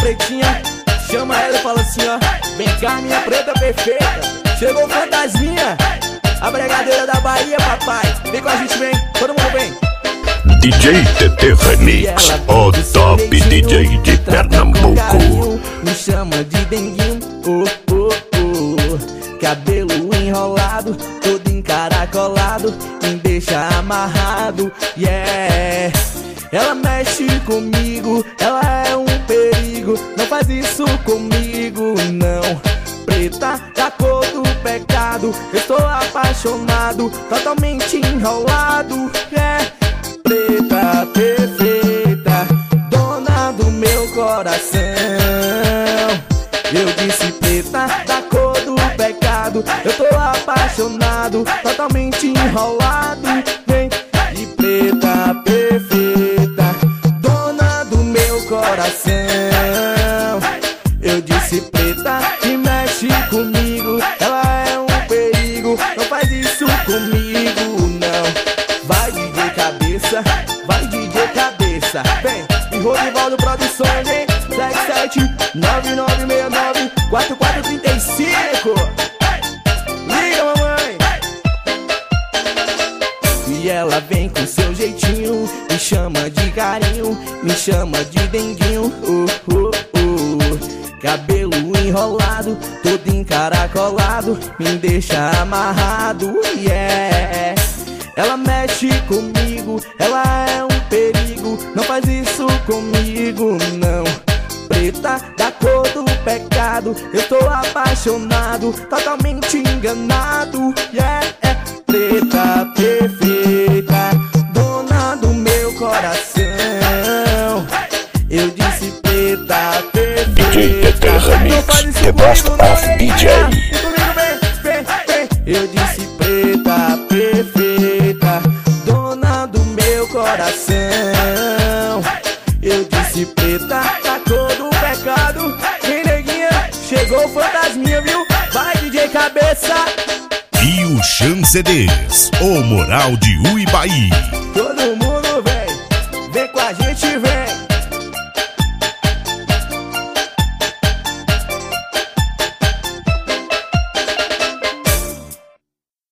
pretinha, chama ela e fala assim, ó: vem cá, minha preta perfeita. Chegou fantasminha, a bregadeira da Bahia, papai. Vem com a gente, vem, todo mundo vem. DJ TT Remix, o top DJ de Pernambuco. Me chama de denguinho, oh, oh, oh. Cabelo enrolado, todo encaracolado, me deixa amarrado, yeah. Ela mexe comigo, ela é um perigo. Não faz isso comigo, não. Preta da cor do pecado, eu estou apaixonado, totalmente enrolado, yeah. Preta perfeita, dona do meu coração. Eu disse preta da cor do pecado, eu tô apaixonado, totalmente enrolado, vem. E preta perfeita, dona do meu coração. Eu disse preta que mexe comigo, ela é um perigo. Não faz isso comigo, não. Vai DJ cabeça, vai DJ cabeça, vem. E Rodivaldo Produções, hein? 77-9969-4435. Liga, mamãe. E ela vem com seu jeitinho, me chama de carinho, me chama de denguinho, oh, oh, oh. Cabelo enrolado, todo encaracolado, me deixa amarrado, yeah. Ela mexe comigo, ela é um perigo. Não faz isso comigo, não. Preta da cor do pecado, eu tô apaixonado, totalmente enganado, yeah. Preta perfeita, dona do meu coração. Eu disse preta perfeita. DJ TT Remix, the best of DJ. Eu disse preta perfeita, dona do meu coração. Eu disse preta da cor do pecado. Vem neguinha, chegou fantasminha, viu? Vai DJ cabeça. E o Chan CDs, o moral de Uibaí. Todo mundo vem, vem com a gente, vem.